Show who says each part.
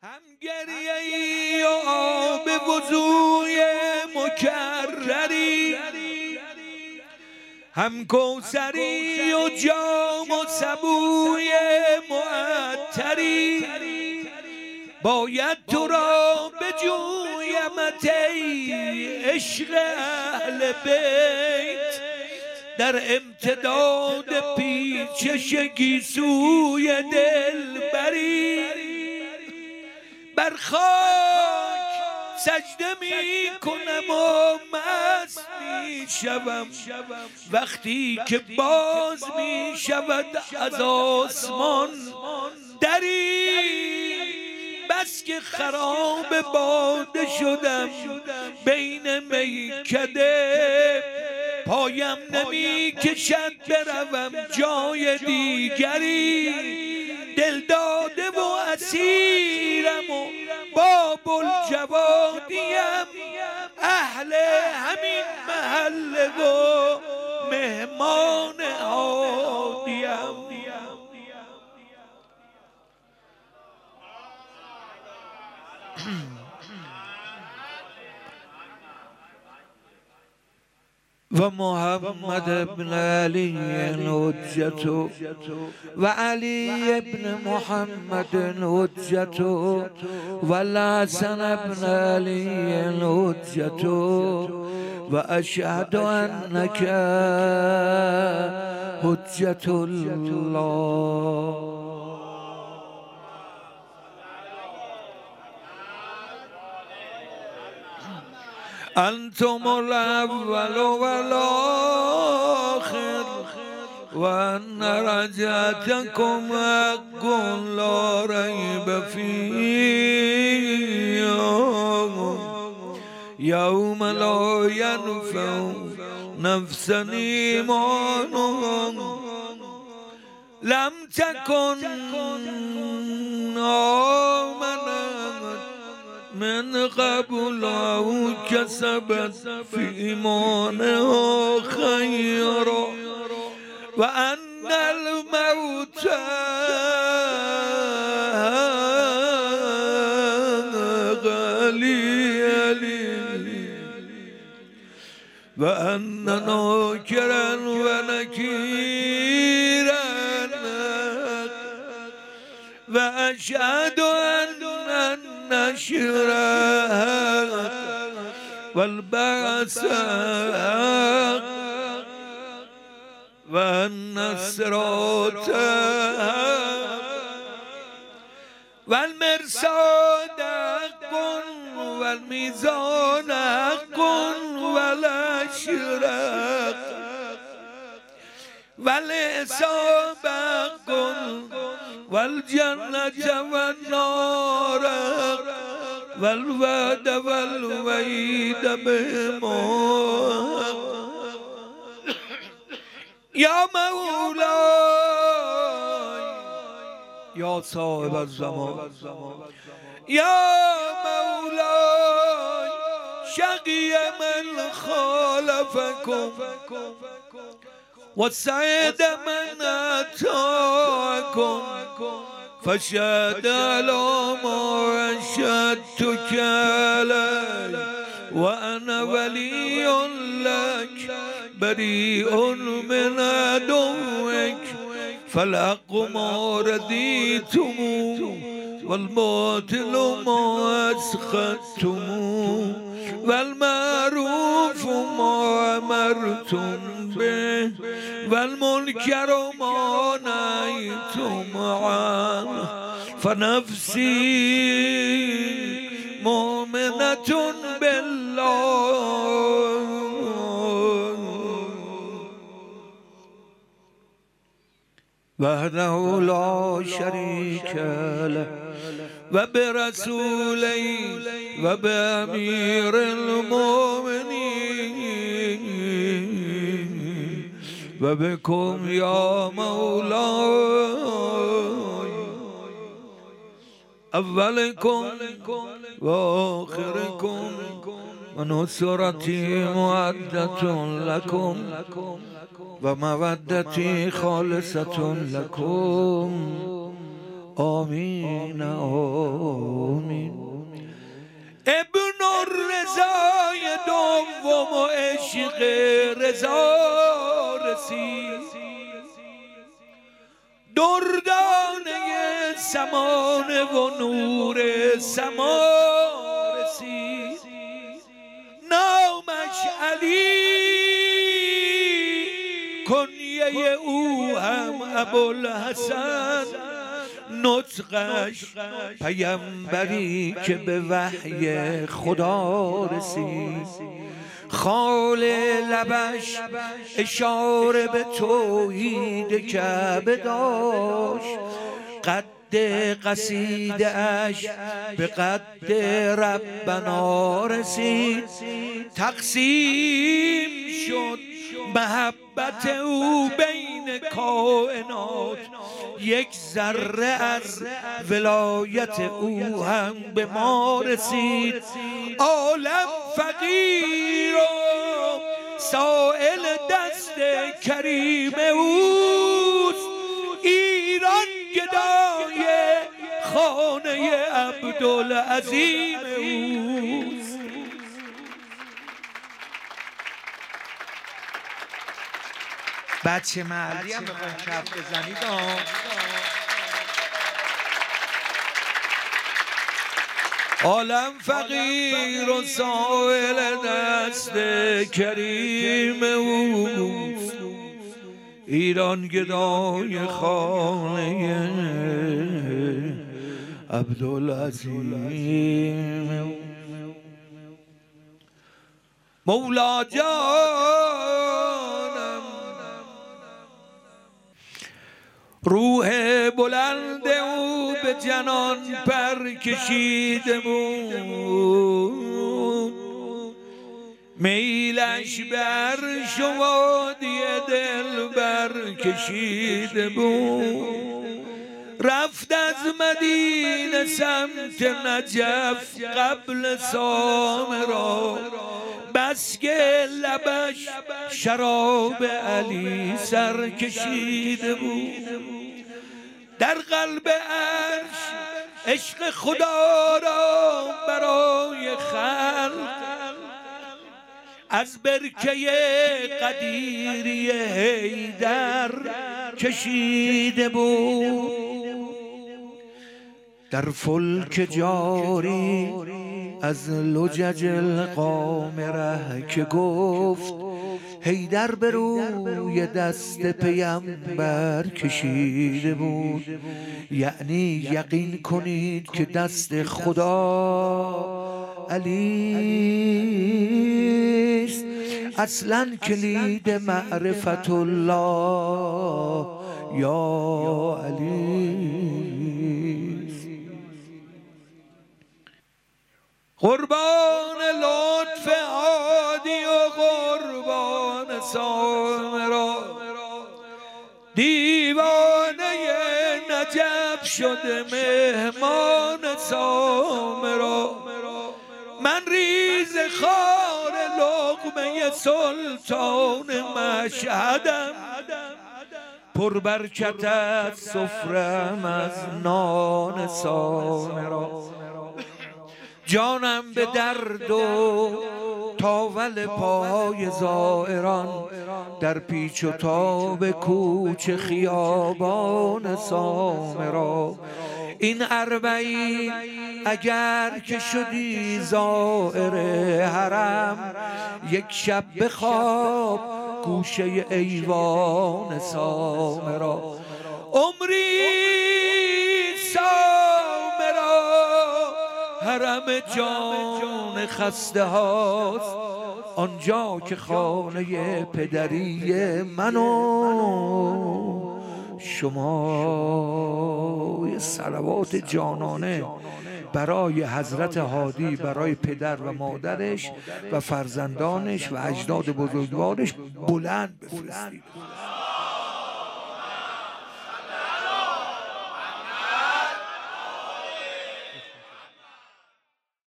Speaker 1: هم گریه‌ای و آب وضوی مکرری، هم کوثری و جام و سبوی معطری. باید تو را بجویمت ای عشق اهل بیت، در امتداد پیچش گیسوی دلبری. بر خاک سجده می کنم و مست می شوم، وقتی که باز می شود از آسمان دری. بس که خراب باده شدم بین میکده، پایم نمی کشد بروم جای دیگری. دل داده و اسیرم و باب الجوادیم، اهل همین محله و مهمان هادیم. و محمد بن علی الحجة و علی بن محمد الحجة و الحسن بن علی الحجة و اشهد انک حجة الله. انتم الاول والآخر و ان رجعتكم حق لا ريب فيه، يوم لا ينفع نفسا ایمانها لم تكن آمنت من قبل او کسبت فی ایمانها خیرا و ان الموت غلی و ان ناکرا و نکیرا و اشهد ان النشر والبعث و الصراط والمرصاد حق والمیزان حق والحشر والحساب حق والجنة والنار والوعد والوعید بهما. یا مولاي یا صاحب الزمان، یا مولاي شقی من خالفکم و سعید من اتاکم، فشهد على ما رشدتك علي و انا ولی لك بریء من عدوك، فالحق ما رضیتم والباطل ما اسخطتم والمعروف ما امرتم به والمنکر ما نهیتم عنه، فنفسی مؤمنة بالله وحده لا شريك له و برسوله و بامیر المؤمنین و بكم یا مولاي اولكم و آخركم و نصرتی معدة لكم و مودتی خالصة لكم. آمین آمین. رضا رسید، دردانه زمانه و نور سما رسید. نامش علی، کنیه او هم ابوالحسن، نطقش پیامبری که به وحی خدا رسید. خال لبش اشاره به توحید کعبه داشت، قد قصیده اش به قد ربنا رسید. تقسیم شد محبت او بین کائنات، یک ذره از ولایت او هم به ما رسید. عالم فقیر و سائل دست کریم اوست، ایران گدای خانه عبدالعظیم اوست.
Speaker 2: بچه محلی هم بخواین کف بزنید
Speaker 1: عالم فقیر و سائل دست کریم اوست، ایران گدای خانه عبدالعظیم. مولا جانم روح بلند او به جنان پر کشیده بود، میلش بر شوادی دل بر کشیده بود. رفت از مدینه سمت نجف قبل سامرا، بس که لبش شراب علی سر کشیده بود. در قلب عرش عشق خدا را برای خلق از برکه قدیری حیدر کشیده بود. در فلک جاری از لجج القامره که گفت، حیدر به روی دست پیامبر کشیده بود. یعنی یقین کنید که دست خدا علی است، اصلا کلید معرفت الله یا علی. قربان لطف عادی و قربان سامرا، دیوانه نجف شده مهمان سامرا. من ریز خار لقمه سلطان مشهدم، پر برکت از سفرم از نان سامرا. جانم به درد و تاول پای زائران، در پیچ و تاب کوچه خیابان سامرا. این اربعین اگر که شدی زائر حرم، یک شب بخواب گوشه ایوان سامرا. عمری سامرا حرم جان خسته هاست، آنجا که خانه پدری من و شما. صلوات جانانه برای حضرت هادی، برای پدر و مادرش و فرزندانش و اجداد بزرگوارش بلند بفرستید.